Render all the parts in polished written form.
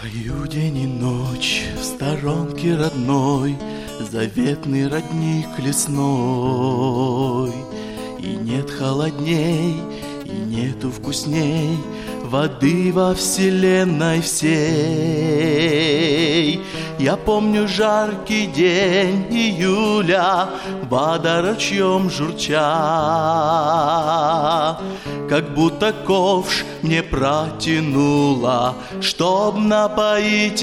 Стою день и ночь в сторонке родной, заветный родник лесной. И нет холодней, и нету вкусней воды во вселенной всей. Я помню жаркий день июля, вода ручьем журча, как будто ковш мне протянула, чтоб напоить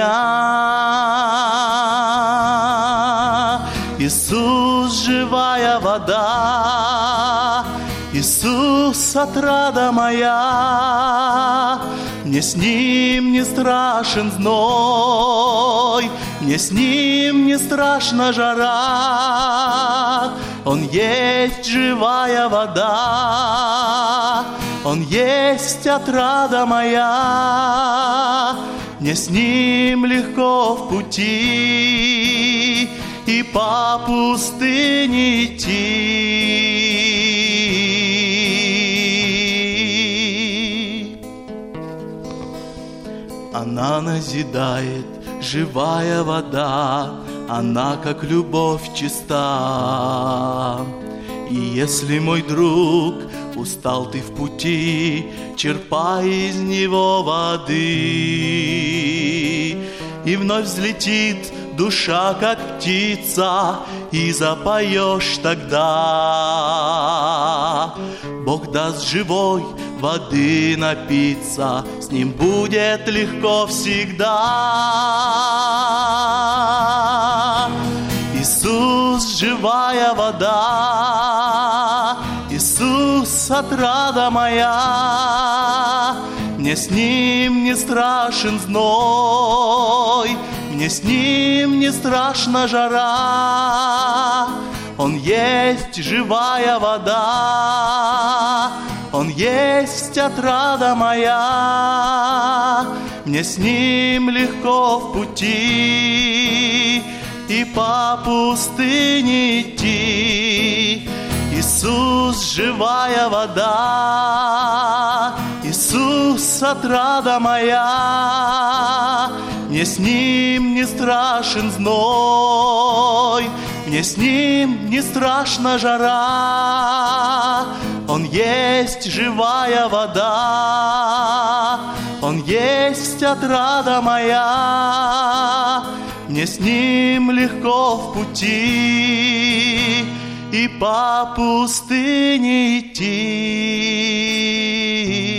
меня. Иисус, живая вода, Иисус, отрада моя, мне с Ним не страшен зной, мне с Ним не страшна жара. Он есть живая вода, Он есть отрада моя, мне с Ним легко в пути и по пустыне идти. Она назидает, живая вода, она как любовь чиста. И если, мой друг, устал ты в пути, черпай из него воды, и вновь взлетит душа, как птица, и запоешь тогда. Бог даст живой воды напиться, с Ним будет легко всегда. Иисус, живая вода, Иисус, отрада моя, мне с Ним не страшен зной, мне с Ним не страшна жара. Он есть живая вода, Он есть отрада моя, мне с Ним легко в пути и по пустыне идти. Иисус, живая вода, Иисус, отрада моя, мне с Ним не страшен зной, мне с Ним не страшна жара. Он есть живая вода, Он есть отрада моя, мне с Ним легко в пути и по пустыне идти.